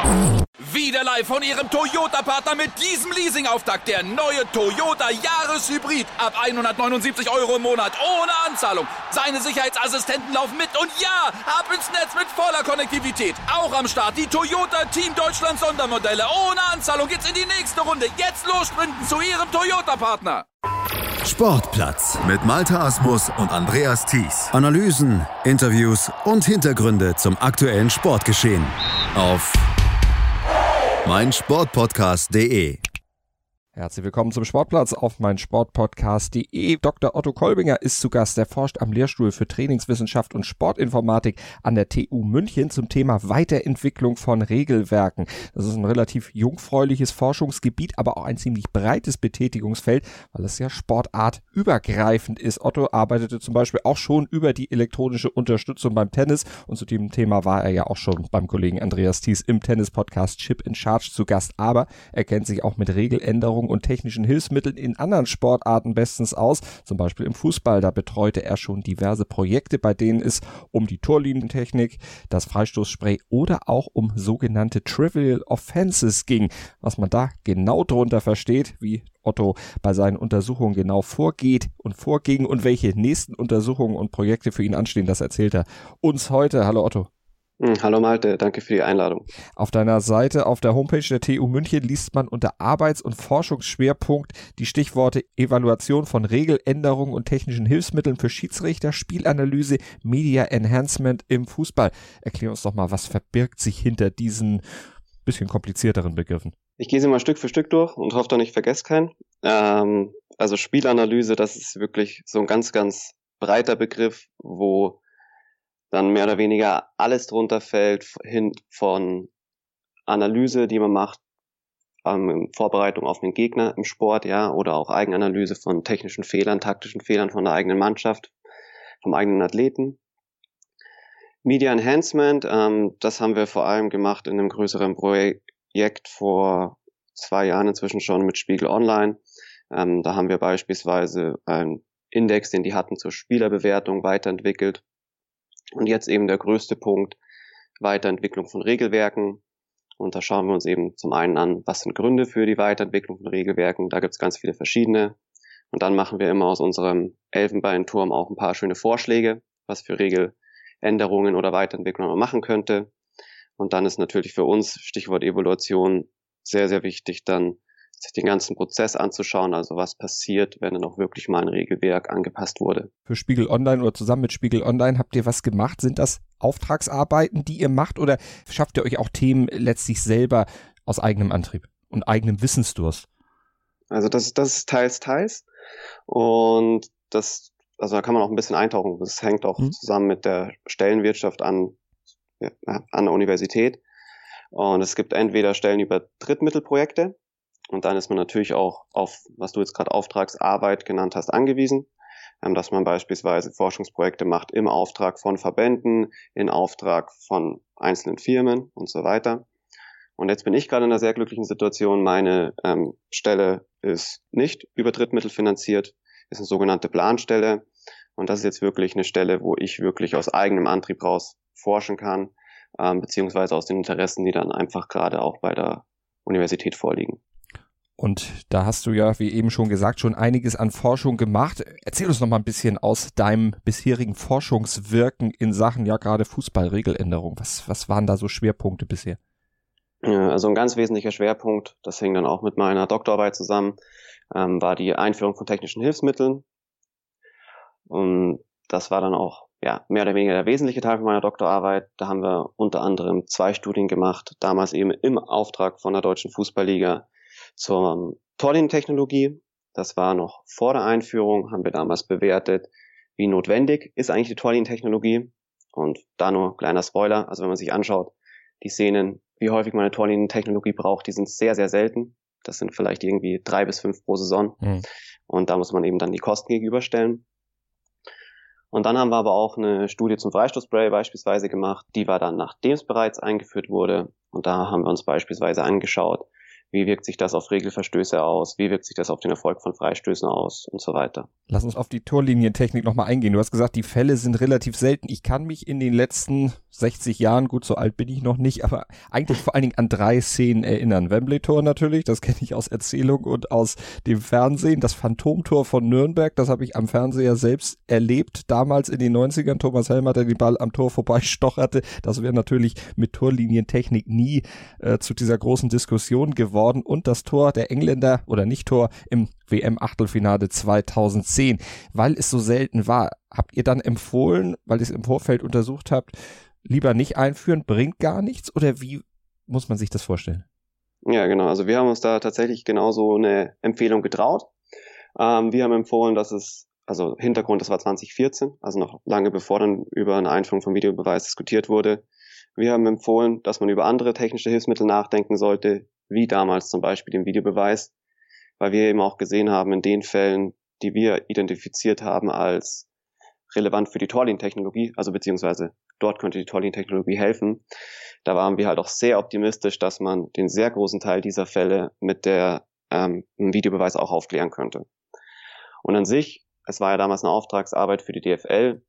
Wieder live von Ihrem Toyota-Partner mit diesem Leasing-Auftakt. Der neue Toyota Jahreshybrid. Ab 179 € im Monat. Ohne Anzahlung. Seine Sicherheitsassistenten laufen mit. Und ja, ab ins Netz mit voller Konnektivität. Auch am Start die Toyota Team Deutschland Sondermodelle. Ohne Anzahlung geht's in die nächste Runde. Jetzt los sprinten zu Ihrem Toyota-Partner. Sportplatz mit Malte Asmus und Andreas Thies. Analysen, Interviews und Hintergründe zum aktuellen Sportgeschehen auf meinsportpodcast.de. Herzlich willkommen zum Sportplatz auf meinsportpodcast.de. Dr. Otto Kolbinger ist zu Gast. Er forscht am Lehrstuhl für Trainingswissenschaft und Sportinformatik an der TU München zum Thema Weiterentwicklung von Regelwerken. Das ist ein relativ jungfräuliches Forschungsgebiet, aber auch ein ziemlich breites Betätigungsfeld, weil es ja sportartübergreifend ist. Otto arbeitete zum Beispiel auch schon über die elektronische Unterstützung beim Tennis und zu dem Thema war er ja auch schon beim Kollegen Andreas Thies im Tennis-Podcast Chip in Charge zu Gast. Aber er kennt sich auch mit Regeländerungen und technischen Hilfsmitteln in anderen Sportarten bestens aus, zum Beispiel im Fußball. Da betreute er schon diverse Projekte, bei denen es um die Torlinientechnik, das Freistoßspray oder auch um sogenannte Trivial Offenses ging. Was man da genau drunter versteht, wie Otto bei seinen Untersuchungen genau vorgeht und vorging und welche nächsten Untersuchungen und Projekte für ihn anstehen, das erzählt er uns heute. Hallo Otto. Hallo Malte, danke für die Einladung. Auf deiner Seite auf der Homepage der TU München liest man unter Arbeits- und Forschungsschwerpunkt die Stichworte Evaluation von Regeländerungen und technischen Hilfsmitteln für Schiedsrichter, Spielanalyse, Media Enhancement im Fußball. Erklär uns doch mal, was verbirgt sich hinter diesen bisschen komplizierteren Begriffen? Ich gehe sie mal Stück für Stück durch und hoffe, ich vergesse keinen. Also Spielanalyse, das ist wirklich so ein ganz, ganz breiter Begriff, wo dann mehr oder weniger alles drunter fällt, hin von Analyse, die man macht, in Vorbereitung auf den Gegner im Sport, ja, oder auch Eigenanalyse von technischen Fehlern, taktischen Fehlern von der eigenen Mannschaft, vom eigenen Athleten. Media Enhancement, das haben wir vor allem gemacht in einem größeren Projekt vor 2 Jahren inzwischen schon mit Spiegel Online. Da haben wir beispielsweise einen Index, den die hatten zur Spielerbewertung, weiterentwickelt. Und jetzt eben der größte Punkt, Weiterentwicklung von Regelwerken. Und da schauen wir uns eben zum einen an, was sind Gründe für die Weiterentwicklung von Regelwerken. Da gibt es ganz viele verschiedene. Und dann machen wir immer aus unserem Elfenbeinturm auch ein paar schöne Vorschläge, was für Regeländerungen oder Weiterentwicklungen man machen könnte. Und dann ist natürlich für uns, Stichwort Evaluation, sehr, sehr wichtig, dann sich den ganzen Prozess anzuschauen, also was passiert, wenn dann auch wirklich mal ein Regelwerk angepasst wurde. Für Spiegel Online oder zusammen mit Spiegel Online habt ihr was gemacht? Sind das Auftragsarbeiten, die ihr macht oder schafft ihr euch auch Themen letztlich selber aus eigenem Antrieb und eigenem Wissensdurst? Also das ist teils. Und also da kann man auch ein bisschen eintauchen. Das hängt auch zusammen mit der Stellenwirtschaft an der Universität. Und es gibt entweder Stellen über Drittmittelprojekte, und dann ist man natürlich auch auf, was du jetzt gerade Auftragsarbeit genannt hast, angewiesen, dass man beispielsweise Forschungsprojekte macht im Auftrag von Verbänden, in Auftrag von einzelnen Firmen und so weiter. Und jetzt bin ich gerade in einer sehr glücklichen Situation. Meine Stelle ist nicht über Drittmittel finanziert, ist eine sogenannte Planstelle. Und das ist jetzt wirklich eine Stelle, wo ich wirklich aus eigenem Antrieb raus forschen kann, beziehungsweise aus den Interessen, die dann einfach gerade auch bei der Universität vorliegen. Und da hast du ja, wie eben schon gesagt, schon einiges an Forschung gemacht. Erzähl uns noch mal ein bisschen aus deinem bisherigen Forschungswirken in Sachen, ja gerade Fußballregeländerung. Was waren da so Schwerpunkte bisher? Also ein ganz wesentlicher Schwerpunkt, das hing dann auch mit meiner Doktorarbeit zusammen, war die Einführung von technischen Hilfsmitteln. Und das war dann auch mehr oder weniger der wesentliche Teil von meiner Doktorarbeit. Da haben wir unter anderem 2 Studien gemacht, damals eben im Auftrag von der Deutschen Fußballliga zur Torlinientechnologie. Das war noch vor der Einführung, haben wir damals bewertet, wie notwendig ist eigentlich die Torlinientechnologie. Und da nur kleiner Spoiler, also wenn man sich anschaut, die Szenen, wie häufig man eine Torlinientechnologie braucht, die sind sehr, sehr selten. Das sind vielleicht irgendwie 3 bis 5 pro Saison. Und da muss man eben dann die Kosten gegenüberstellen. Und dann haben wir aber auch eine Studie zum Freistoßspray beispielsweise gemacht. Die war dann, nachdem es bereits eingeführt wurde. Und da haben wir uns beispielsweise angeschaut, Wie wirkt sich das auf Regelverstöße aus? Wie wirkt sich das auf den Erfolg von Freistößen aus? Und so weiter. Lass uns auf die Torlinientechnik nochmal eingehen. Du hast gesagt, die Fälle sind relativ selten. Ich kann mich in den letzten 60 Jahren, gut, so alt bin ich noch nicht, aber eigentlich vor allen Dingen an 3 Szenen erinnern. Wembley-Tor natürlich, das kenne ich aus Erzählung und aus dem Fernsehen. Das Phantomtor von Nürnberg, das habe ich am Fernseher selbst erlebt. Damals in den 90ern, Thomas Helmer, der den Ball am Tor vorbeistocherte. Das wäre natürlich mit Torlinientechnik nie zu dieser großen Diskussion geworden. Und das Tor der Engländer oder Nicht-Tor im WM-Achtelfinale 2010. Weil es so selten war, habt ihr dann empfohlen, weil ihr es im Vorfeld untersucht habt, lieber nicht einführen, bringt gar nichts? Oder wie muss man sich das vorstellen? Ja, genau. Also wir haben uns da tatsächlich genauso eine Empfehlung getraut. Wir haben empfohlen, dass also Hintergrund, das war 2014, also noch lange bevor dann über eine Einführung von Videobeweis diskutiert wurde. Wir haben empfohlen, dass man über andere technische Hilfsmittel nachdenken sollte, wie damals zum Beispiel den Videobeweis, weil wir eben auch gesehen haben, in den Fällen, die wir identifiziert haben als relevant für die Torlinientechnologie, also beziehungsweise dort könnte die Torlinientechnologie helfen, da waren wir halt auch sehr optimistisch, dass man den sehr großen Teil dieser Fälle mit der Videobeweis auch aufklären könnte. Und an sich, es war ja damals eine Auftragsarbeit für die DFL,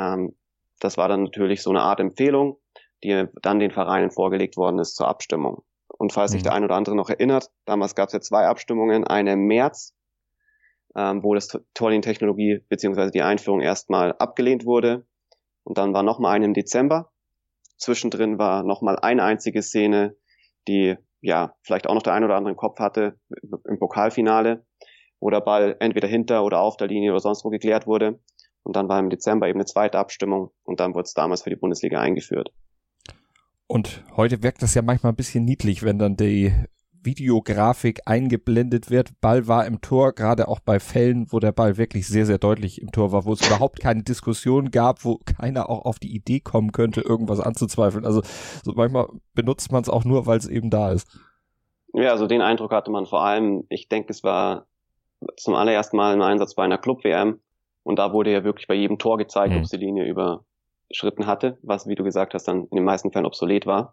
das war dann natürlich so eine Art Empfehlung, die dann den Vereinen vorgelegt worden ist zur Abstimmung. Und falls sich der ein oder andere noch erinnert, damals gab es ja 2 Abstimmungen, eine im März, wo das Torlinientechnologie bzw. die Einführung erstmal abgelehnt wurde. Und dann war nochmal eine im Dezember. Zwischendrin war nochmal eine einzige Szene, die ja vielleicht auch noch der ein oder andere im Kopf hatte, im Pokalfinale, wo der Ball entweder hinter oder auf der Linie oder sonst wo geklärt wurde. Und dann war im Dezember eben eine zweite Abstimmung und dann wurde es damals für die Bundesliga eingeführt. Und heute wirkt das ja manchmal ein bisschen niedlich, wenn dann die Videografik eingeblendet wird. Ball war im Tor, gerade auch bei Fällen, wo der Ball wirklich sehr, sehr deutlich im Tor war, wo es überhaupt keine Diskussion gab, wo keiner auch auf die Idee kommen könnte, irgendwas anzuzweifeln. Also so manchmal benutzt man es auch nur, weil es eben da ist. Ja, also den Eindruck hatte man vor allem, ich denke, es war zum allerersten Mal ein Einsatz bei einer Club-WM und da wurde ja wirklich bei jedem Tor gezeigt, ob es die Linie überschritten hatte, was, wie du gesagt hast, dann in den meisten Fällen obsolet war.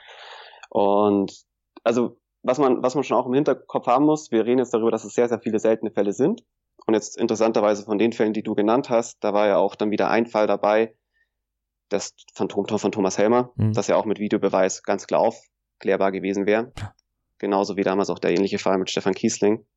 Und also was man schon auch im Hinterkopf haben muss, wir reden jetzt darüber, dass es sehr, sehr viele seltene Fälle sind. Und jetzt interessanterweise von den Fällen, die du genannt hast, da war ja auch dann wieder ein Fall dabei, das Phantomtor von Thomas Helmer, das ja auch mit Videobeweis ganz klar aufklärbar gewesen wäre. Genauso wie damals auch der ähnliche Fall mit Stefan Kiesling.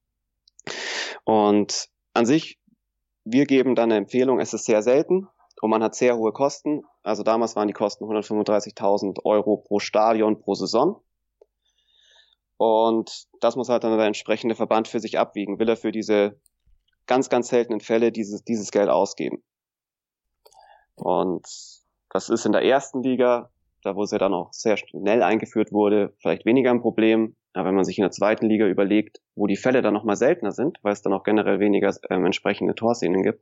Und an sich, wir geben dann eine Empfehlung, es ist sehr selten und man hat sehr hohe Kosten. Also damals waren die Kosten 135.000 Euro pro Stadion pro Saison. Und das muss halt dann der entsprechende Verband für sich abwiegen. Will er für diese ganz, ganz seltenen Fälle dieses Geld ausgeben? Und das ist in der ersten Liga, da wo es ja dann auch sehr schnell eingeführt wurde, vielleicht weniger ein Problem. Aber wenn man sich in der zweiten Liga überlegt, wo die Fälle dann nochmal seltener sind, weil es dann auch generell weniger entsprechende Torszenen gibt,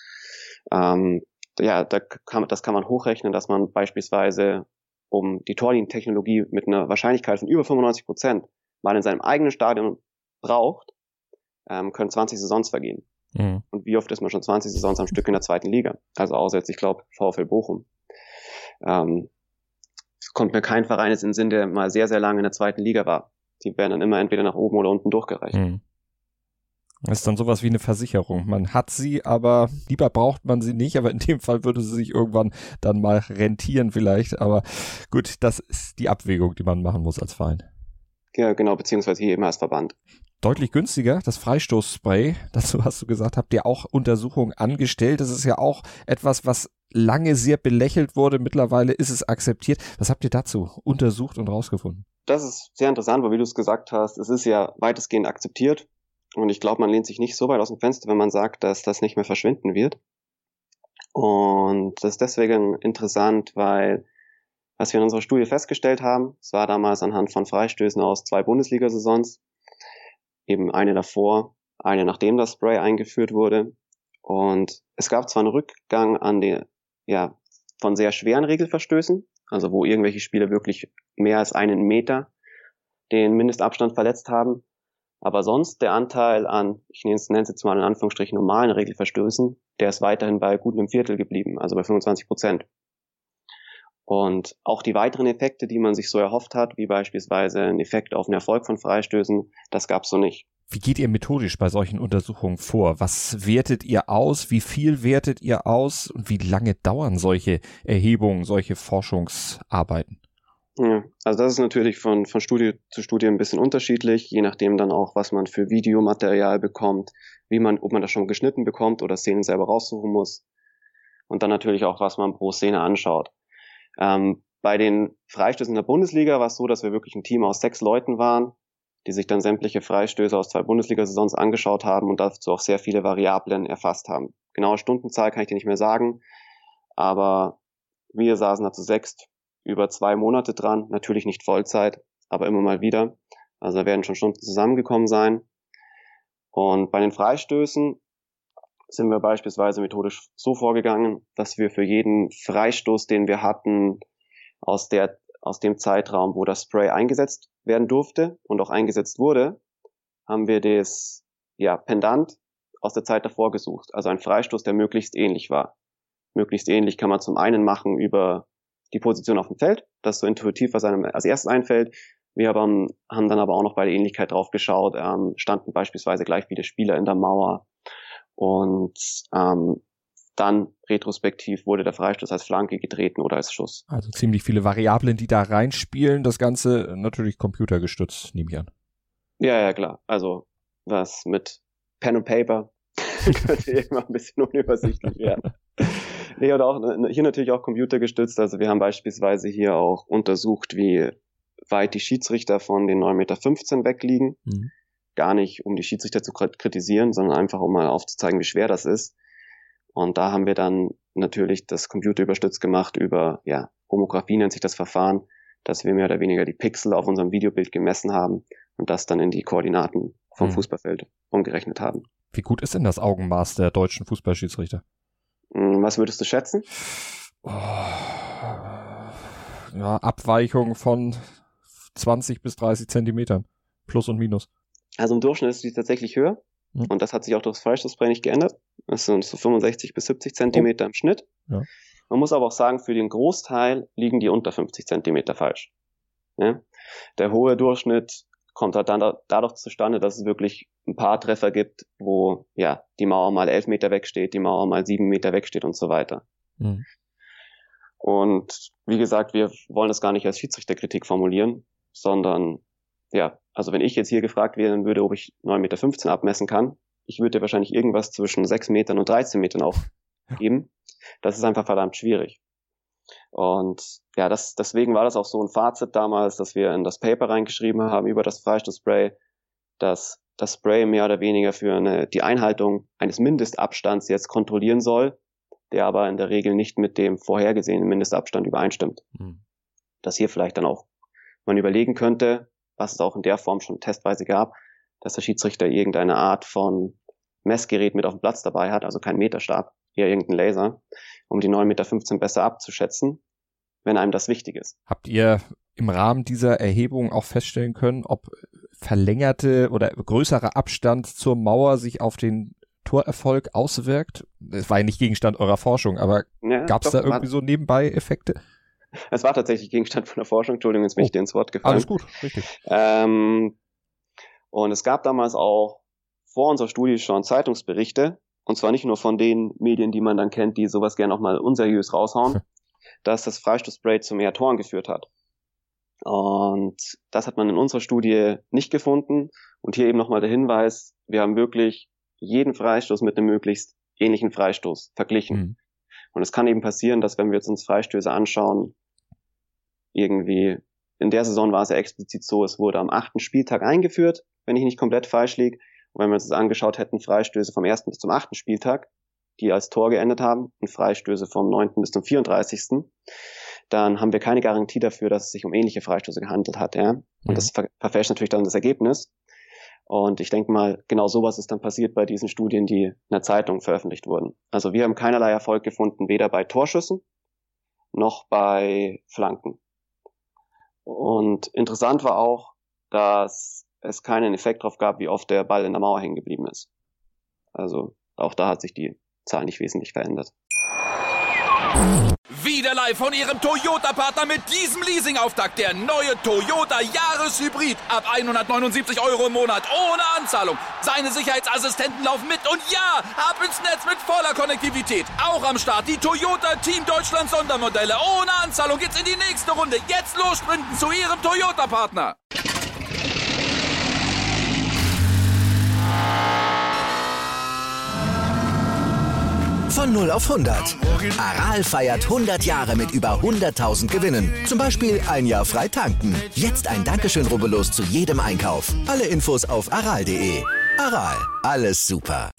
das kann man hochrechnen, dass man beispielsweise um die Torlinientechnologie mit einer Wahrscheinlichkeit von über 95% mal in seinem eigenen Stadion braucht, können 20 Saisons vergehen. Mhm. Und wie oft ist man schon 20 Saisons am Stück in der zweiten Liga? Also außer jetzt, ich glaube, VfL Bochum. Kommt mir kein Verein jetzt in den Sinn, der mal sehr, sehr lange in der zweiten Liga war. Die werden dann immer entweder nach oben oder unten durchgereicht. Mhm. Das ist dann sowas wie eine Versicherung. Man hat sie, aber lieber braucht man sie nicht. Aber in dem Fall würde sie sich irgendwann dann mal rentieren vielleicht. Aber gut, das ist die Abwägung, die man machen muss als Verein. Ja, genau, beziehungsweise hier immer als Verband. Deutlich günstiger, das Freistoßspray. Dazu hast du gesagt, habt ihr auch Untersuchungen angestellt. Das ist ja auch etwas, was lange sehr belächelt wurde. Mittlerweile ist es akzeptiert. Was habt ihr dazu untersucht und rausgefunden? Das ist sehr interessant, weil wie du es gesagt hast, es ist ja weitestgehend akzeptiert. Und ich glaube, man lehnt sich nicht so weit aus dem Fenster, wenn man sagt, dass das nicht mehr verschwinden wird. Und das ist deswegen interessant, weil was wir in unserer Studie festgestellt haben, es war damals anhand von Freistößen aus 2 Bundesliga-Saisons, eben eine davor, eine nachdem das Spray eingeführt wurde. Und es gab zwar einen Rückgang von sehr schweren Regelverstößen, also wo irgendwelche Spieler wirklich mehr als 1 Meter den Mindestabstand verletzt haben, aber sonst der Anteil an, ich nenne es jetzt mal in Anführungsstrichen normalen Regelverstößen, der ist weiterhin bei gut einem Viertel geblieben, also bei 25%. Und auch die weiteren Effekte, die man sich so erhofft hat, wie beispielsweise ein Effekt auf den Erfolg von Freistößen, das gab's so nicht. Wie geht ihr methodisch bei solchen Untersuchungen vor? Was wertet ihr aus? Wie viel wertet ihr aus? Und wie lange dauern solche Erhebungen, solche Forschungsarbeiten? Ja, also das ist natürlich von Studie zu Studie ein bisschen unterschiedlich, je nachdem dann auch, was man für Videomaterial bekommt, ob man das schon geschnitten bekommt oder Szenen selber raussuchen muss. Und dann natürlich auch, was man pro Szene anschaut. Bei den Freistößen in der Bundesliga war es so, dass wir wirklich ein Team aus 6 Leuten waren, die sich dann sämtliche Freistöße aus 2 Bundesliga-Saisons angeschaut haben und dazu auch sehr viele Variablen erfasst haben. Genaue Stundenzahl kann ich dir nicht mehr sagen, aber wir saßen da zu 6 über 2 Monate dran, natürlich nicht Vollzeit, aber immer mal wieder. Also da werden schon Stunden zusammengekommen sein. Und bei den Freistößen sind wir beispielsweise methodisch so vorgegangen, dass wir für jeden Freistoß, den wir hatten, aus dem Zeitraum, wo das Spray eingesetzt werden durfte und auch eingesetzt wurde, haben wir das Pendant aus der Zeit davor gesucht. Also ein Freistoß, der möglichst ähnlich war. Möglichst ähnlich kann man zum einen machen über die Position auf dem Feld, das ist so intuitiv, was einem als erstes einfällt. Wir haben dann aber auch noch bei der Ähnlichkeit drauf geschaut, standen beispielsweise gleich viele Spieler in der Mauer und dann retrospektiv wurde der Freistoß als Flanke getreten oder als Schuss. Also ziemlich viele Variablen, die da reinspielen. Das Ganze natürlich computergestützt, nehme ich an. Ja, klar. Also was mit Pen und Paper könnte immer ein bisschen unübersichtlich werden. Nee, oder auch hier natürlich auch computergestützt. Also wir haben beispielsweise hier auch untersucht, wie weit die Schiedsrichter von den 9,15 Meter wegliegen. Mhm. Gar nicht, um die Schiedsrichter zu kritisieren, sondern einfach, um mal aufzuzeigen, wie schwer das ist. Und da haben wir dann natürlich das computerüberstützt gemacht über, Homographie nennt sich das Verfahren, dass wir mehr oder weniger die Pixel auf unserem Videobild gemessen haben und das dann in die Koordinaten vom Fußballfeld umgerechnet haben. Wie gut ist denn das Augenmaß der deutschen Fußballschiedsrichter? Was würdest du schätzen? Abweichung von 20 bis 30 Zentimetern. Plus und minus. Also im Durchschnitt ist die tatsächlich höher. Und das hat sich auch durch das Freistoßspray nicht geändert. Das sind so 65 bis 70 Zentimeter im Schnitt. Ja. Man muss aber auch sagen, für den Großteil liegen die unter 50 Zentimeter falsch. Ja? Der hohe Durchschnitt kommt halt dann dadurch zustande, dass es wirklich ein paar Treffer gibt, wo die Mauer mal 11 Meter wegsteht, die Mauer mal 7 Meter wegsteht und so weiter. Mhm. Und wie gesagt, wir wollen das gar nicht als Schiedsrichterkritik formulieren, sondern also wenn ich jetzt hier gefragt werden würde, ob ich 9,15 Meter abmessen kann, ich würde dir wahrscheinlich irgendwas zwischen 6 Metern und 13 Metern auch geben. Das ist einfach verdammt schwierig. Und deswegen war das auch so ein Fazit damals, dass wir in das Paper reingeschrieben haben über das Freistoßspray, dass das Spray mehr oder weniger für die Einhaltung eines Mindestabstands jetzt kontrollieren soll, der aber in der Regel nicht mit dem vorhergesehenen Mindestabstand übereinstimmt. Mhm. Dass hier vielleicht dann auch man überlegen könnte, was es auch in der Form schon testweise gab, dass der Schiedsrichter irgendeine Art von Messgerät mit auf dem Platz dabei hat, also kein Meterstab, eher irgendein Laser, um die 9,15 Meter besser abzuschätzen, wenn einem das wichtig ist. Habt ihr im Rahmen dieser Erhebung auch feststellen können, ob verlängerte oder größerer Abstand zur Mauer sich auf den Torerfolg auswirkt? Das war ja nicht Gegenstand eurer Forschung, aber gab es da irgendwie so nebenbei Effekte? Es war tatsächlich Gegenstand von der Forschung, Entschuldigung, jetzt bin ich dir ins Wort gefallen. Alles gut, richtig. Und es gab damals auch vor unserer Studie schon Zeitungsberichte, und zwar nicht nur von den Medien, die man dann kennt, die sowas gerne auch mal unseriös raushauen, dass das Freistoßspray zu mehr Toren geführt hat. Und das hat man in unserer Studie nicht gefunden. Und hier eben nochmal der Hinweis, wir haben wirklich jeden Freistoß mit einem möglichst ähnlichen Freistoß verglichen. Mhm. Und es kann eben passieren, dass wenn wir jetzt uns Freistöße anschauen, irgendwie in der Saison war es ja explizit so, es wurde am 8. Spieltag eingeführt, wenn ich nicht komplett falsch liege. Und wenn wir uns das angeschaut hätten, Freistöße vom 1. bis zum 8. Spieltag, die als Tor geendet haben, und Freistöße vom 9. bis zum 34., dann haben wir keine Garantie dafür, dass es sich um ähnliche Freistöße gehandelt hat. Ja? Und das verfälscht natürlich dann das Ergebnis. Und ich denke mal, genau sowas ist dann passiert bei diesen Studien, die in der Zeitung veröffentlicht wurden. Also wir haben keinerlei Erfolg gefunden, weder bei Torschüssen noch bei Flanken. Und interessant war auch, dass es keinen Effekt drauf gab, wie oft der Ball in der Mauer hängen geblieben ist. Also auch da hat sich die Zahl nicht wesentlich verändert. Wieder wieder live von Ihrem Toyota-Partner mit diesem Leasing-Auftakt. Der neue Toyota Jahreshybrid. Ab 179 € im Monat. Ohne Anzahlung. Seine Sicherheitsassistenten laufen mit. Und ja, ab ins Netz mit voller Konnektivität. Auch am Start die Toyota Team Deutschland Sondermodelle. Ohne Anzahlung geht's in die nächste Runde. Jetzt los sprinten zu Ihrem Toyota-Partner. Von 0 auf 100. Aral feiert 100 Jahre mit über 100.000 Gewinnen. Zum Beispiel ein Jahr frei tanken. Jetzt ein Dankeschön, rubbellos zu jedem Einkauf. Alle Infos auf aral.de. Aral, alles super.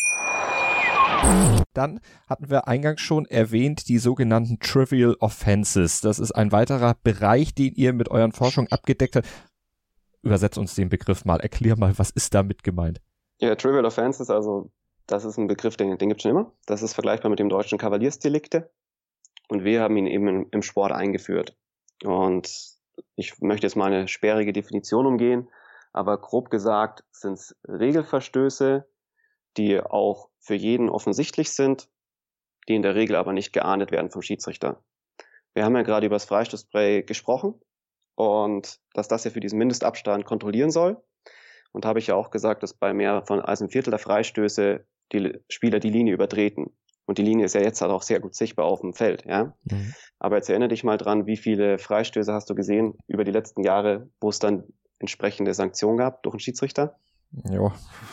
Dann hatten wir eingangs schon erwähnt, die sogenannten Trivial Offenses. Das ist ein weiterer Bereich, den ihr mit euren Forschungen abgedeckt habt. Übersetzt uns den Begriff mal. Erklär mal, was ist damit gemeint? Ja, Trivial Offenses, also das ist ein Begriff, den gibt es schon immer. Das ist vergleichbar mit dem deutschen Kavaliersdelikte. Und wir haben ihn eben im Sport eingeführt. Und ich möchte jetzt mal eine sperrige Definition umgehen, aber grob gesagt sind es Regelverstöße, die auch für jeden offensichtlich sind, die in der Regel aber nicht geahndet werden vom Schiedsrichter. Wir haben ja gerade über das Freistoßspray gesprochen und dass das ja für diesen Mindestabstand kontrollieren soll. Und habe ich ja auch gesagt, dass bei mehr als einem Viertel der Freistöße die Spieler die Linie übertreten. Und die Linie ist ja jetzt halt auch sehr gut sichtbar auf dem Feld, ja. Mhm. Aber jetzt erinnere dich mal dran, wie viele Freistöße hast du gesehen über die letzten Jahre, wo es dann entsprechende Sanktionen gab durch einen Schiedsrichter? Ja,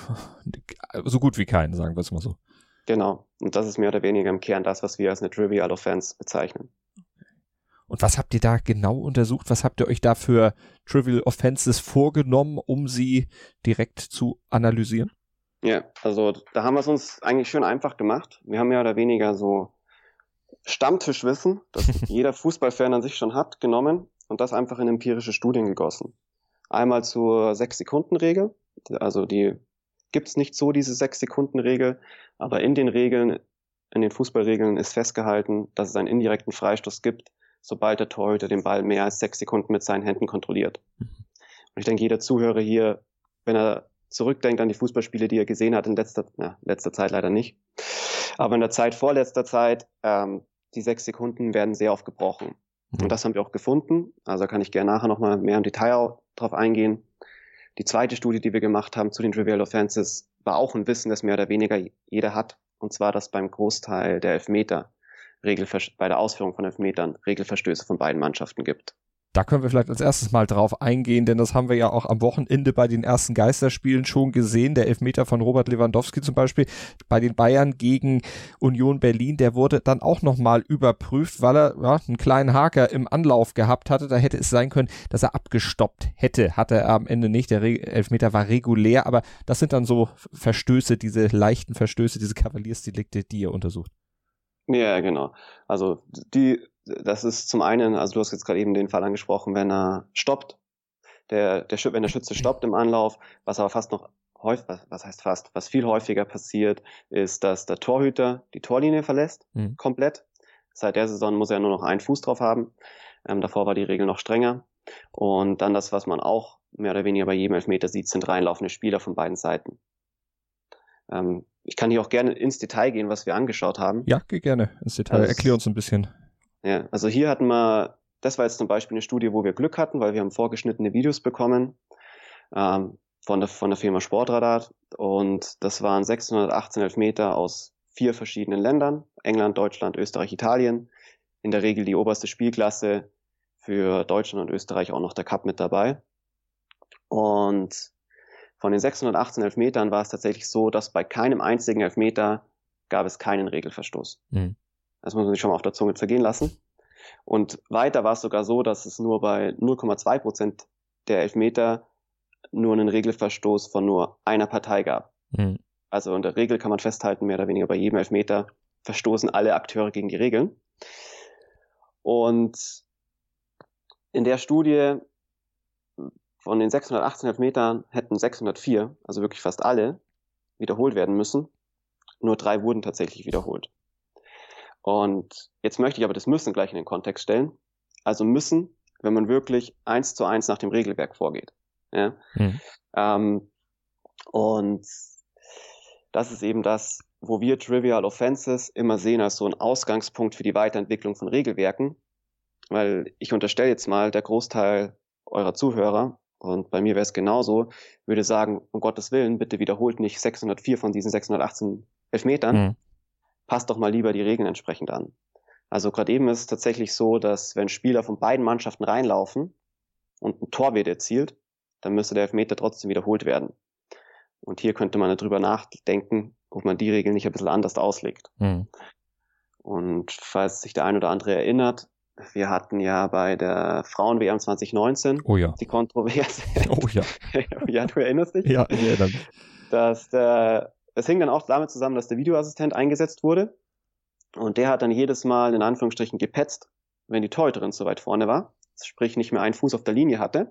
so gut wie keinen, sagen wir es mal so. Genau. Und das ist mehr oder weniger im Kern das, was wir als eine Trivial Offense bezeichnen. Und was habt ihr da genau untersucht? Was habt ihr euch da für Trivial Offenses vorgenommen, um sie direkt zu analysieren? Ja, also da haben wir es uns eigentlich schön einfach gemacht. Wir haben mehr oder weniger so Stammtischwissen, das jeder Fußballfan an sich schon hat, genommen und das einfach in empirische Studien gegossen. Einmal zur 6-Sekunden-Regel, also die gibt's nicht so, diese 6-Sekunden-Regel, aber in den Regeln, in den Fußballregeln ist festgehalten, dass es einen indirekten Freistoß gibt, sobald der Torhüter den Ball mehr als 6 Sekunden mit seinen Händen kontrolliert. Und ich denke, jeder Zuhörer hier, wenn er zurückdenkt an die Fußballspiele, die er gesehen hat in letzter Zeit leider nicht, aber in der Zeit vor letzter Zeit, die 6 Sekunden werden sehr oft gebrochen. Und das haben wir auch gefunden. Also kann ich gerne nachher nochmal mehr im Detail drauf eingehen. Die zweite Studie, die wir gemacht haben zu den Trivial Offenses, war auch ein Wissen, das mehr oder weniger jeder hat. Und zwar, dass beim Großteil der Elfmeter bei der Ausführung von Elfmetern Regelverstöße von beiden Mannschaften gibt. Da können wir vielleicht als erstes mal drauf eingehen, denn das haben wir ja auch am Wochenende bei den ersten Geisterspielen schon gesehen. Der Elfmeter von Robert Lewandowski zum Beispiel bei den Bayern gegen Union Berlin, der wurde dann auch nochmal überprüft, weil er einen kleinen Haker im Anlauf gehabt hatte. Da hätte es sein können, dass er abgestoppt hätte. Hatte er am Ende nicht. Der Elfmeter war regulär, aber das sind dann so Verstöße, diese leichten Verstöße, diese Kavaliersdelikte, die ihr untersucht. Ja, genau. Also das ist zum einen, also du hast jetzt gerade eben den Fall angesprochen, wenn er stoppt, wenn der Schütze stoppt im Anlauf, was aber was viel häufiger passiert, ist, dass der Torhüter die Torlinie verlässt, komplett. Seit der Saison muss er nur noch einen Fuß drauf haben. Davor war die Regel noch strenger. Und dann das, was man auch mehr oder weniger bei jedem Elfmeter sieht, sind reinlaufende Spieler von beiden Seiten. Ich kann hier auch gerne ins Detail gehen, was wir angeschaut haben. Ja, geh gerne ins Detail. Erklär uns ein bisschen. Ja, also hier hatten wir, das war jetzt zum Beispiel eine Studie, wo wir Glück hatten, weil wir haben vorgeschnittene Videos bekommen von der Firma Sportradar und das waren 618 Elfmeter aus 4 verschiedenen Ländern, England, Deutschland, Österreich, Italien. In der Regel die oberste Spielklasse, für Deutschland und Österreich auch noch der Cup mit dabei. Und von den 618 Elfmetern war es tatsächlich so, dass bei keinem einzigen Elfmeter gab es keinen Regelverstoß. Das muss man sich schon mal auf der Zunge zergehen lassen. Und weiter war es sogar so, dass es nur bei 0,2% der Elfmeter nur einen Regelverstoß von nur einer Partei gab. Also in der Regel kann man festhalten, mehr oder weniger bei jedem Elfmeter verstoßen alle Akteure gegen die Regeln. Und in der Studie von den 618 Elfmetern hätten 604, also wirklich fast alle, wiederholt werden müssen. Nur 3 wurden tatsächlich wiederholt. Und jetzt möchte ich aber das Müssen gleich in den Kontext stellen. Also müssen, wenn man wirklich 1:1 nach dem Regelwerk vorgeht. Ja? Und das ist eben das, wo wir Trivial Offenses immer sehen als so einen Ausgangspunkt für die Weiterentwicklung von Regelwerken. weil ich unterstelle jetzt mal, der Großteil eurer Zuhörer, und bei mir wäre es genauso, würde sagen, um Gottes Willen, bitte wiederholt nicht 604 von diesen 618 Elfmetern, passt doch mal lieber die Regeln entsprechend an. Also gerade eben ist es tatsächlich so, dass wenn Spieler von beiden Mannschaften reinlaufen und ein Tor wird erzielt, dann müsste der Elfmeter trotzdem wiederholt werden. Und hier könnte man darüber nachdenken, ob man die Regeln nicht ein bisschen anders auslegt. Und falls sich der ein oder andere erinnert, wir hatten ja bei der Frauen-WM 2019 die Kontroverse. Ja, du erinnerst dich? Ja, ich erinnere mich. Es hing dann auch damit zusammen, dass der Videoassistent eingesetzt wurde. Und der hat dann jedes Mal in Anführungsstrichen gepetzt, wenn die Torhüterin zu weit vorne war. Sprich, nicht mehr einen Fuß auf der Linie hatte.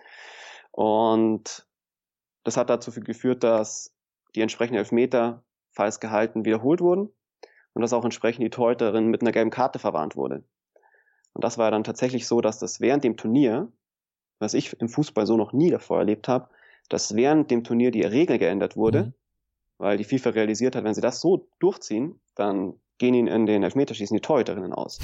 Und das hat dazu geführt, dass die entsprechenden Elfmeter, falls gehalten, wiederholt wurden. Und dass auch entsprechend die Torhüterin mit einer gelben Karte verwarnt wurde. Und das war ja dann tatsächlich so, dass das während dem Turnier, was ich im Fußball so noch nie davor erlebt habe, dass während dem Turnier die Regel geändert wurde, weil die FIFA realisiert hat, wenn sie das so durchziehen, dann gehen ihnen in den Elfmeterschießen die Torhüterinnen aus.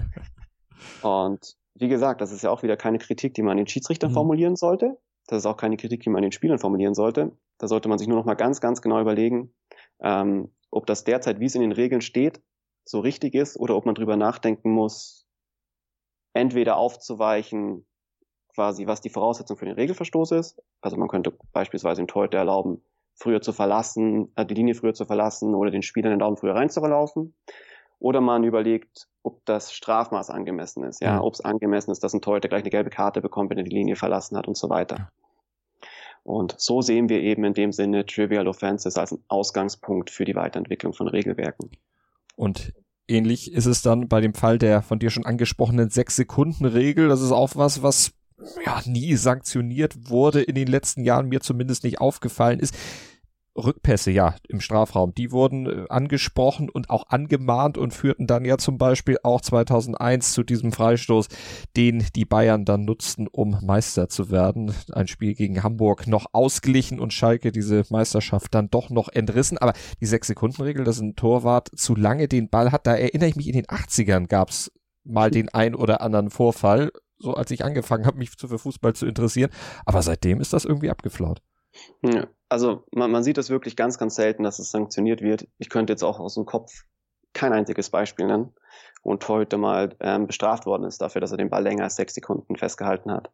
Und wie gesagt, das ist ja auch wieder keine Kritik, die man an den Schiedsrichtern formulieren sollte. Das ist auch keine Kritik, die man an den Spielern formulieren sollte. Da sollte man sich nur noch mal ganz, ganz genau überlegen, ob das derzeit, wie es in den Regeln steht, so richtig ist oder ob man drüber nachdenken muss, entweder aufzuweichen, quasi, was die Voraussetzung für den Regelverstoß ist. Also man könnte beispielsweise dem Torhüter erlauben, früher zu verlassen, die Linie früher zu verlassen oder den Spieler den Daumen früher reinzulaufen. Oder man überlegt, ob das Strafmaß angemessen ist. Ja, ob es angemessen ist, dass ein Torhüter gleich eine gelbe Karte bekommt, wenn er die Linie verlassen hat und so weiter. Und so sehen wir eben in dem Sinne Trivial Offenses als einen Ausgangspunkt für die Weiterentwicklung von Regelwerken. Und ähnlich ist es dann bei dem Fall der von dir schon angesprochenen 6-Sekunden-Regel. Das ist auch was nie sanktioniert wurde in den letzten Jahren, mir zumindest nicht aufgefallen ist. Rückpässe, im Strafraum, die wurden angesprochen und auch angemahnt und führten dann ja zum Beispiel auch 2001 zu diesem Freistoß, den die Bayern dann nutzten, um Meister zu werden. Ein Spiel gegen Hamburg noch ausgeglichen und Schalke diese Meisterschaft dann doch noch entrissen. Aber die 6-Sekunden-Regel, dass ein Torwart zu lange den Ball hat, da erinnere ich mich, in den 80ern gab es mal den ein oder anderen Vorfall, so als ich angefangen habe, mich für Fußball zu interessieren. Aber seitdem ist das irgendwie abgeflaut. Ja, also man sieht das wirklich ganz, ganz selten, dass es sanktioniert wird. Ich könnte jetzt auch aus dem Kopf kein einziges Beispiel nennen, wo ein Torhüter mal bestraft worden ist dafür, dass er den Ball länger als 6 Sekunden festgehalten hat.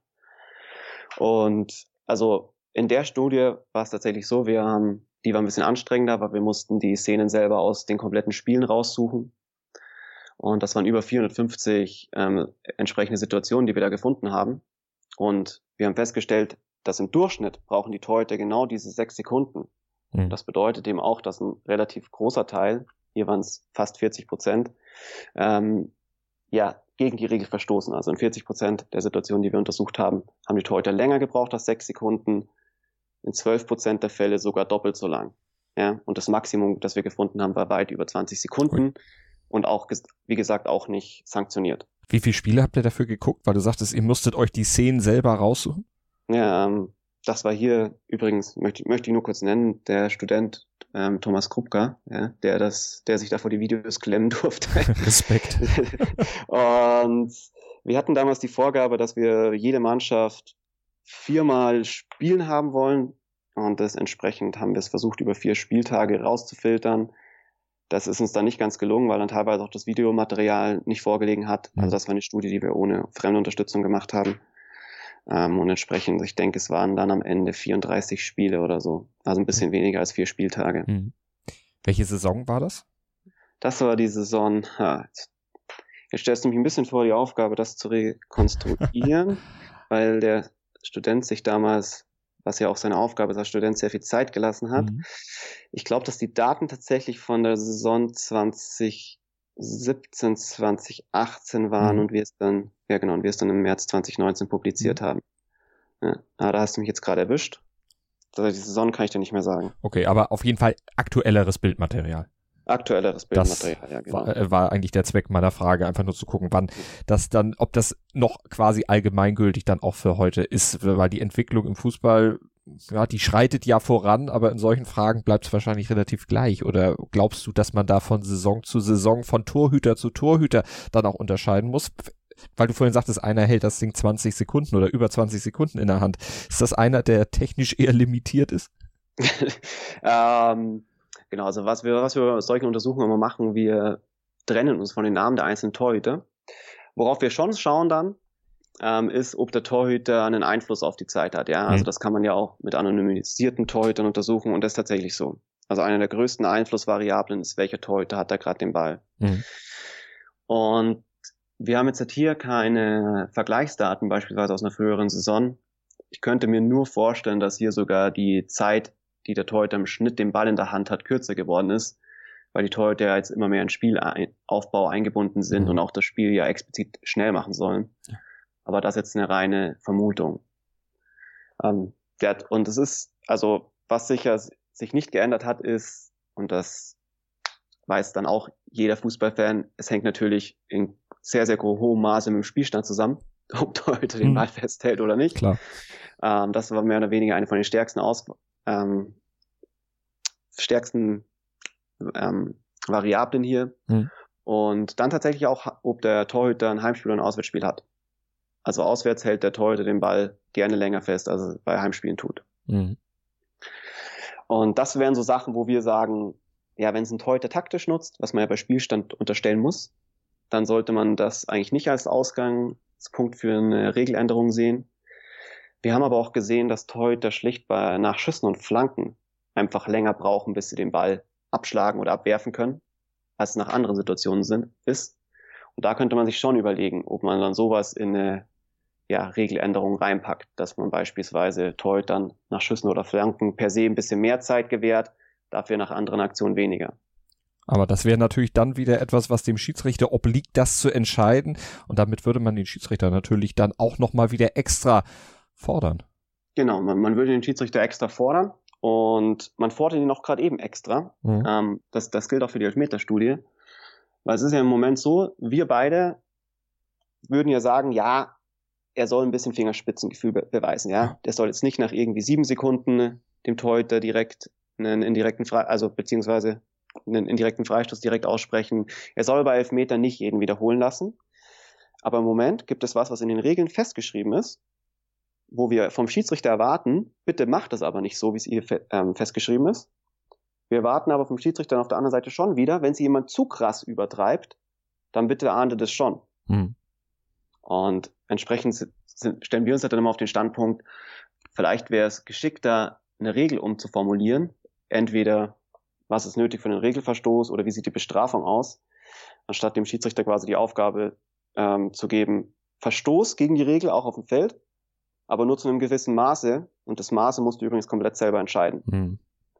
Und also in der Studie war es tatsächlich so, die war ein bisschen anstrengender, weil wir mussten die Szenen selber aus den kompletten Spielen raussuchen. Und das waren über 450 entsprechende Situationen, die wir da gefunden haben. Und wir haben festgestellt, dass im Durchschnitt brauchen die Torhüter genau diese 6 Sekunden. Das bedeutet eben auch, dass ein relativ großer Teil, hier waren es fast 40%, gegen die Regel verstoßen. Also in 40% der Situationen, die wir untersucht haben, haben die Torhüter länger gebraucht als 6 Sekunden. In 12% der Fälle sogar doppelt so lang. Ja, und das Maximum, das wir gefunden haben, war weit über 20 Sekunden. Und auch, wie gesagt, auch nicht sanktioniert. Wie viele Spiele habt ihr dafür geguckt? Weil du sagtest, ihr musstet euch die Szenen selber raussuchen? Ja, das war hier übrigens, möchte ich nur kurz nennen, der Student Thomas Krupka, der sich da vor die Videos klemmen durfte. Respekt. Und wir hatten damals die Vorgabe, dass wir jede Mannschaft 4-mal spielen haben wollen. Und das entsprechend haben wir es versucht, über 4 Spieltage rauszufiltern. Das ist uns dann nicht ganz gelungen, weil dann teilweise auch das Videomaterial nicht vorgelegen hat. Also das war eine Studie, die wir ohne fremde Unterstützung gemacht haben. Und entsprechend, ich denke, es waren dann am Ende 34 Spiele oder so. Also ein bisschen weniger als 4 Spieltage. Welche Saison war das? Das war die Saison, jetzt stellst du mich ein bisschen vor die Aufgabe, das zu rekonstruieren, weil der Student sich damals, was ja auch seine Aufgabe ist als Student, sehr viel Zeit gelassen hat. Ich glaube, dass die Daten tatsächlich von der Saison 2017, 2018 waren und wir es dann im März 2019 publiziert haben. Ja, aber da hast du mich jetzt gerade erwischt. Also die Saison kann ich dir nicht mehr sagen. Okay, aber auf jeden Fall aktuelleres Bildmaterial. Aktuelleres Bildmaterial, ja, genau. War eigentlich der Zweck meiner Frage, einfach nur zu gucken, wann das dann, ob das noch quasi allgemeingültig dann auch für heute ist, weil die Entwicklung im Fußball, die schreitet ja voran, aber in solchen Fragen bleibt es wahrscheinlich relativ gleich. Oder glaubst du, dass man da von Saison zu Saison, von Torhüter zu Torhüter dann auch unterscheiden muss? Weil du vorhin sagtest, einer hält das Ding 20 Sekunden oder über 20 Sekunden in der Hand. Ist das einer, der technisch eher limitiert ist? Genau, also was wir bei solchen Untersuchungen immer machen, wir trennen uns von den Namen der einzelnen Torhüter. Worauf wir schon schauen dann, ist, ob der Torhüter einen Einfluss auf die Zeit hat. Ja, also das kann man ja auch mit anonymisierten Torhütern untersuchen und das ist tatsächlich so. Also eine der größten Einflussvariablen ist, welcher Torhüter hat da gerade den Ball. Und wir haben jetzt hier keine Vergleichsdaten, beispielsweise aus einer früheren Saison. Ich könnte mir nur vorstellen, dass hier sogar die Zeit, die der Torhüter im Schnitt den Ball in der Hand hat, kürzer geworden ist, weil die Torhüter ja jetzt immer mehr in Spielaufbau eingebunden sind und auch das Spiel ja explizit schnell machen sollen. Aber das ist jetzt eine reine Vermutung. Und es ist, also was sicher sich nicht geändert hat, ist, und das weiß dann auch jeder Fußballfan, es hängt natürlich in sehr, sehr hohem Maße mit dem Spielstand zusammen, ob Torhüter den Ball festhält oder nicht. Klar. Das war mehr oder weniger eine von den stärksten Variablen hier. Und dann tatsächlich auch, ob der Torhüter ein Heimspiel oder ein Auswärtsspiel hat. Also auswärts hält der Torhüter den Ball gerne länger fest, als er bei Heimspielen tut. Und das wären so Sachen, wo wir sagen, ja, wenn es ein Torhüter taktisch nutzt, was man ja bei Spielstand unterstellen muss, dann sollte man das eigentlich nicht als Ausgangspunkt für eine Regeländerung sehen. Wir haben aber auch gesehen, dass Torhüter schlicht nach Schüssen und Flanken einfach länger brauchen, bis sie den Ball abschlagen oder abwerfen können, als es nach anderen Situationen ist. Und da könnte man sich schon überlegen, ob man dann sowas in eine Regeländerung reinpackt, dass man beispielsweise Torhütern nach Schüssen oder Flanken per se ein bisschen mehr Zeit gewährt, dafür nach anderen Aktionen weniger. Aber das wäre natürlich dann wieder etwas, was dem Schiedsrichter obliegt, das zu entscheiden. Und damit würde man den Schiedsrichter natürlich dann auch nochmal wieder extra fordern. Genau, man würde den Schiedsrichter extra fordern und man fordert ihn auch gerade eben extra. Das gilt auch für die Elfmeterstudie. Weil es ist ja im Moment so, wir beide würden ja sagen, ja, er soll ein bisschen Fingerspitzengefühl beweisen, ja. Der soll jetzt nicht nach irgendwie 7 Sekunden dem Torhüter direkt einen indirekten Freistoß direkt aussprechen. Er soll bei Elfmetern nicht jeden wiederholen lassen. Aber im Moment gibt es was in den Regeln festgeschrieben ist, wo wir vom Schiedsrichter erwarten, bitte macht das aber nicht so, wie es hier festgeschrieben ist. Wir erwarten aber vom Schiedsrichter auf der anderen Seite schon wieder, wenn sie jemand zu krass übertreibt, dann bitte ahndet es schon. Und entsprechend stellen wir uns dann immer auf den Standpunkt, vielleicht wäre es geschickter, eine Regel umzuformulieren. Entweder, was ist nötig für einen Regelverstoß oder wie sieht die Bestrafung aus, anstatt dem Schiedsrichter quasi die Aufgabe zu geben, Verstoß gegen die Regel auch auf dem Feld, aber nur zu einem gewissen Maße. Und das Maße musst du übrigens komplett selber entscheiden.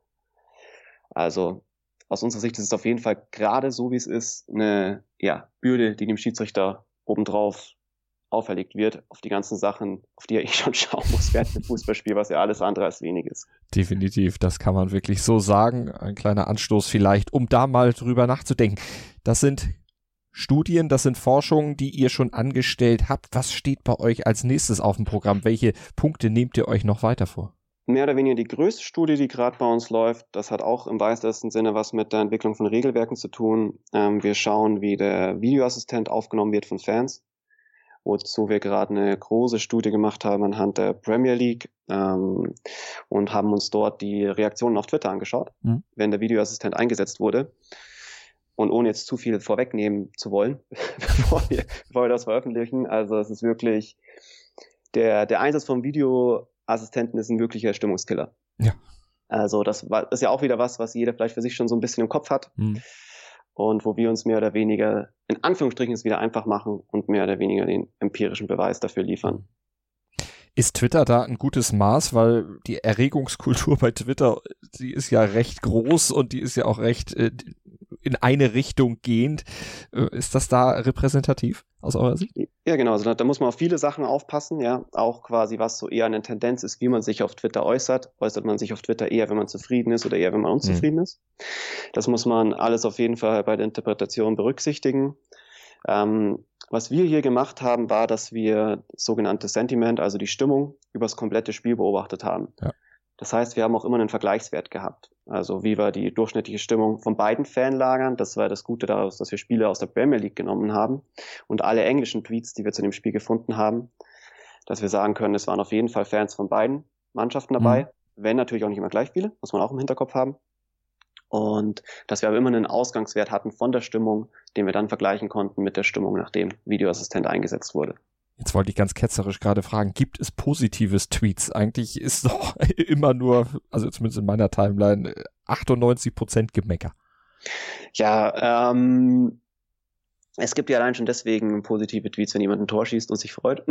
Also aus unserer Sicht ist es auf jeden Fall gerade so, wie es ist, eine Bürde, die dem Schiedsrichter obendrauf auferlegt wird, auf die ganzen Sachen, auf die er schon schauen muss während dem Fußballspiel, was ja alles andere als wenig ist. Definitiv, das kann man wirklich so sagen. Ein kleiner Anstoß vielleicht, um da mal drüber nachzudenken. Das sind Studien, das sind Forschungen, die ihr schon angestellt habt. Was steht bei euch als nächstes auf dem Programm? Welche Punkte nehmt ihr euch noch weiter vor? Mehr oder weniger die größte Studie, die gerade bei uns läuft, das hat auch im weitesten Sinne was mit der Entwicklung von Regelwerken zu tun. Wir schauen, wie der Videoassistent aufgenommen wird von Fans, wozu wir gerade eine große Studie gemacht haben anhand der Premier League und haben uns dort die Reaktionen auf Twitter angeschaut, wenn der Videoassistent eingesetzt wurde. Und ohne jetzt zu viel vorwegnehmen zu wollen, bevor wir das veröffentlichen, also es ist wirklich, der Einsatz vom Videoassistenten ist ein wirklicher Stimmungskiller. Ja. Also das ist ja auch wieder was jeder vielleicht für sich schon so ein bisschen im Kopf hat. Und wo wir uns mehr oder weniger, in Anführungsstrichen, es wieder einfach machen und mehr oder weniger den empirischen Beweis dafür liefern. Ist Twitter da ein gutes Maß, weil die Erregungskultur bei Twitter, die ist ja recht groß und die ist ja auch recht in eine Richtung gehend. Ist das da repräsentativ aus eurer Sicht? Ja, genau. Also da muss man auf viele Sachen aufpassen, ja. Auch quasi, was so eher eine Tendenz ist, wie man sich auf Twitter äußert. Äußert man sich auf Twitter eher, wenn man zufrieden ist oder eher, wenn man unzufrieden ist? Das muss man alles auf jeden Fall bei der Interpretation berücksichtigen. Was wir hier gemacht haben, war, dass wir das sogenannte Sentiment, also die Stimmung, über das komplette Spiel beobachtet haben. Ja. Das heißt, wir haben auch immer einen Vergleichswert gehabt. Also wie war die durchschnittliche Stimmung von beiden Fanlagern? Das war das Gute daraus, dass wir Spieler aus der Premier League genommen haben und alle englischen Tweets, die wir zu dem Spiel gefunden haben, dass wir sagen können, es waren auf jeden Fall Fans von beiden Mannschaften dabei, wenn natürlich auch nicht immer gleich viele, muss man auch im Hinterkopf haben. Und dass wir aber immer einen Ausgangswert hatten von der Stimmung, den wir dann vergleichen konnten mit der Stimmung, nachdem Videoassistent eingesetzt wurde. Jetzt wollte ich ganz ketzerisch gerade fragen, gibt es positives Tweets? Eigentlich ist doch immer nur, also zumindest in meiner Timeline, 98% Gemecker. Ja, es gibt ja allein schon deswegen positive Tweets, wenn jemand ein Tor schießt und sich freut.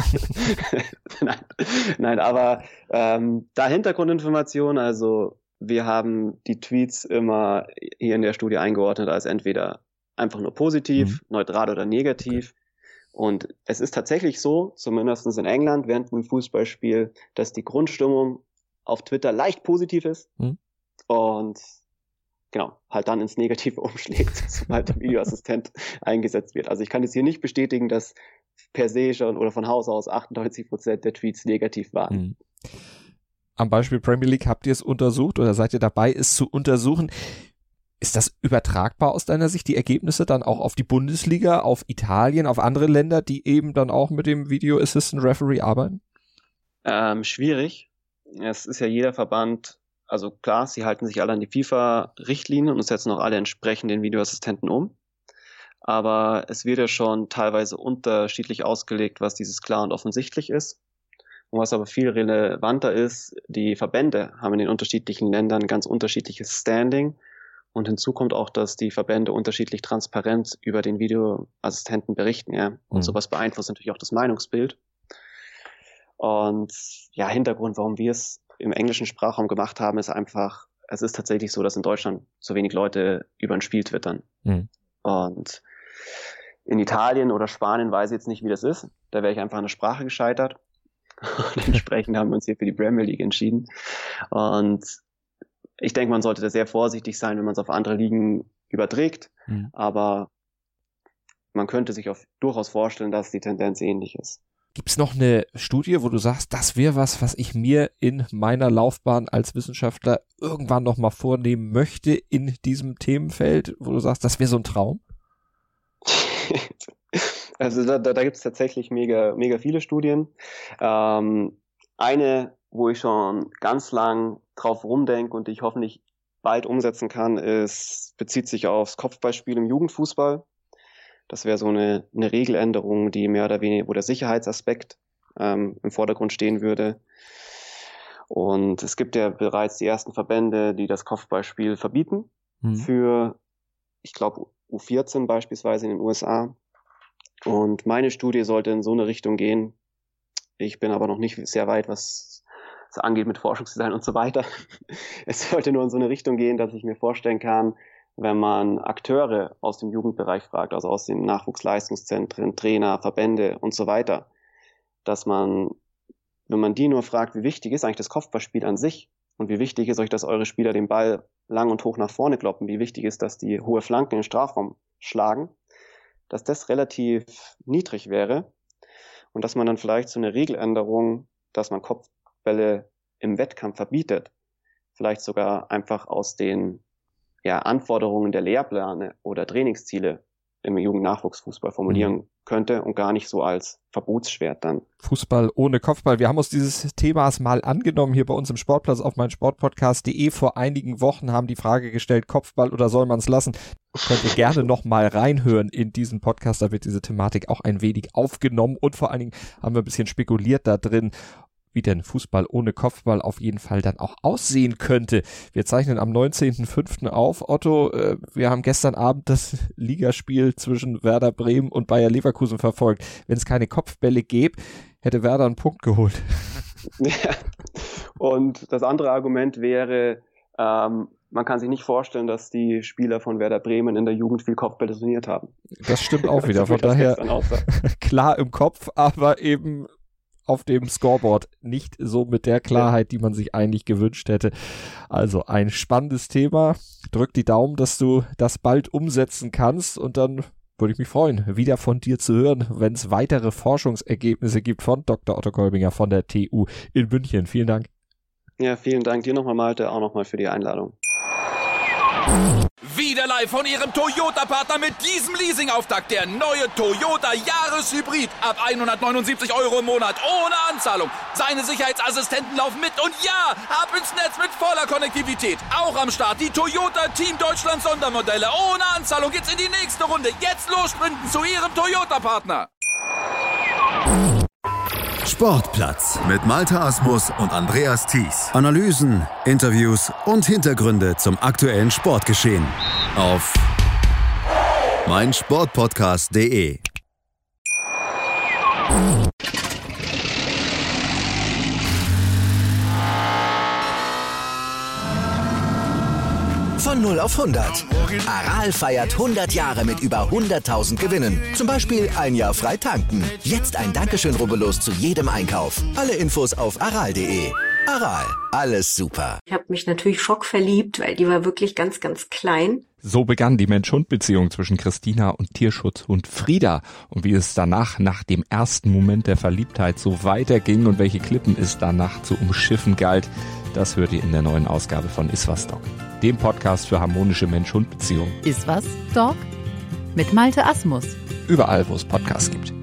Nein, aber da Hintergrundinformation, also wir haben die Tweets immer hier in der Studie eingeordnet als entweder einfach nur positiv, neutral oder negativ. Und es ist tatsächlich so, zumindest in England während einem Fußballspiel, dass die Grundstimmung auf Twitter leicht positiv ist und genau, halt dann ins Negative umschlägt, sobald der Videoassistent eingesetzt wird. Also ich kann jetzt hier nicht bestätigen, dass per se schon oder von Haus aus 98% der Tweets negativ waren. Am Beispiel Premier League habt ihr es untersucht oder seid ihr dabei, es zu untersuchen? Ist das übertragbar aus deiner Sicht, die Ergebnisse dann auch auf die Bundesliga, auf Italien, auf andere Länder, die eben dann auch mit dem Video Assistant Referee arbeiten? Schwierig. Es ist ja jeder Verband, also klar, sie halten sich alle an die FIFA-Richtlinien und setzen auch alle entsprechend den Videoassistenten um. Aber es wird ja schon teilweise unterschiedlich ausgelegt, was dieses klar und offensichtlich ist. Und was aber viel relevanter ist, die Verbände haben in den unterschiedlichen Ländern ganz unterschiedliches Standing. Und hinzu kommt auch, dass die Verbände unterschiedlich transparent über den Videoassistenten berichten, ja. Und sowas beeinflusst natürlich auch das Meinungsbild. Und ja, Hintergrund, warum wir es im englischen Sprachraum gemacht haben, ist einfach, es ist tatsächlich so, dass in Deutschland so wenig Leute über ein Spiel twittern. Und in Italien oder Spanien weiß ich jetzt nicht, wie das ist. Da wäre ich einfach an der Sprache gescheitert. Und entsprechend haben wir uns hier für die Premier League entschieden. Und ich denke, man sollte da sehr vorsichtig sein, wenn man es auf andere Ligen überträgt. Aber man könnte sich durchaus vorstellen, dass die Tendenz ähnlich ist. Gibt es noch eine Studie, wo du sagst, das wäre was ich mir in meiner Laufbahn als Wissenschaftler irgendwann noch mal vornehmen möchte in diesem Themenfeld, wo du sagst, das wäre so ein Traum? Also da gibt es tatsächlich mega viele Studien. Eine, wo ich schon ganz lang drauf rumdenke und die ich hoffentlich bald umsetzen kann, bezieht sich aufs Kopfballspiel im Jugendfußball. Das wäre so eine Regeländerung, die mehr oder weniger, wo der Sicherheitsaspekt im Vordergrund stehen würde. Und es gibt ja bereits die ersten Verbände, die das Kopfballspiel verbieten für, ich glaube, U14 beispielsweise in den USA. Und meine Studie sollte in so eine Richtung gehen. Ich bin aber noch nicht sehr weit, was es angeht mit Forschungsdesign und so weiter. Es sollte nur in so eine Richtung gehen, dass ich mir vorstellen kann, wenn man Akteure aus dem Jugendbereich fragt, also aus den Nachwuchsleistungszentren, Trainer, Verbände und so weiter, dass man, wenn man die nur fragt, wie wichtig ist eigentlich das Kopfballspiel an sich und wie wichtig ist euch, dass eure Spieler den Ball lang und hoch nach vorne kloppen, wie wichtig ist, dass die hohe Flanken in den Strafraum schlagen, dass das relativ niedrig wäre und dass man dann vielleicht so eine Regeländerung, dass man Kopfbälle im Wettkampf verbietet, vielleicht sogar einfach aus den Anforderungen der Lehrpläne oder Trainingsziele im Jugendnachwuchsfußball formulieren könnte und gar nicht so als Verbotsschwert dann. Fußball ohne Kopfball. Wir haben uns dieses Themas mal angenommen hier bei uns im Sportplatz auf meinsportpodcast.de. Vor einigen Wochen haben die Frage gestellt, Kopfball oder soll man es lassen? Könnt ihr gerne noch mal reinhören in diesen Podcast. Da wird diese Thematik auch ein wenig aufgenommen und vor allen Dingen haben wir ein bisschen spekuliert da drin, wie denn Fußball ohne Kopfball auf jeden Fall dann auch aussehen könnte. Wir zeichnen am 19.05. auf. Otto, wir haben gestern Abend das Ligaspiel zwischen Werder Bremen und Bayer Leverkusen verfolgt. Wenn es keine Kopfbälle gäbe, hätte Werder einen Punkt geholt. Ja. Und das andere Argument wäre, man kann sich nicht vorstellen, dass die Spieler von Werder Bremen in der Jugend viel Kopfbälle trainiert haben. Das stimmt auch wieder. Von daher klar im Kopf, aber eben auf dem Scoreboard nicht so mit der Klarheit, die man sich eigentlich gewünscht hätte. Also ein spannendes Thema. Drück die Daumen, dass du das bald umsetzen kannst und dann würde ich mich freuen, wieder von dir zu hören, wenn es weitere Forschungsergebnisse gibt von Dr. Otto Kolbinger von der TU in München. Vielen Dank. Ja, vielen Dank dir nochmal, Malte, auch nochmal für die Einladung. Wieder live von Ihrem Toyota-Partner mit diesem Leasing-Auftakt. Der neue Toyota Jahreshybrid. Ab 179 € im Monat. Ohne Anzahlung. Seine Sicherheitsassistenten laufen mit. Und ja, ab ins Netz mit voller Konnektivität. Auch am Start die Toyota Team Deutschland Sondermodelle. Ohne Anzahlung geht's in die nächste Runde. Jetzt los sprinten zu Ihrem Toyota-Partner. Sportplatz mit Malte Asmus und Andreas Thies. Analysen, Interviews und Hintergründe zum aktuellen Sportgeschehen auf meinsportpodcast.de. Von 0 auf 100. Aral feiert 100 Jahre mit über 100.000 Gewinnen. Zum Beispiel ein Jahr frei tanken. Jetzt ein Dankeschön, rubbellos zu jedem Einkauf. Alle Infos auf aral.de. Aral, alles super. Ich habe mich natürlich schockverliebt, weil die war wirklich ganz, ganz klein. So begann die Mensch-Hund-Beziehung zwischen Christina und Tierschutzhund Frieda. Und wie es danach, nach dem ersten Moment der Verliebtheit, so weiterging und welche Klippen es danach zu umschiffen galt, das hört ihr in der neuen Ausgabe von Iswas Dog, dem Podcast für harmonische Mensch-Hund-Beziehungen. Iswas Dog? Mit Malte Asmus. Überall, wo es Podcasts gibt.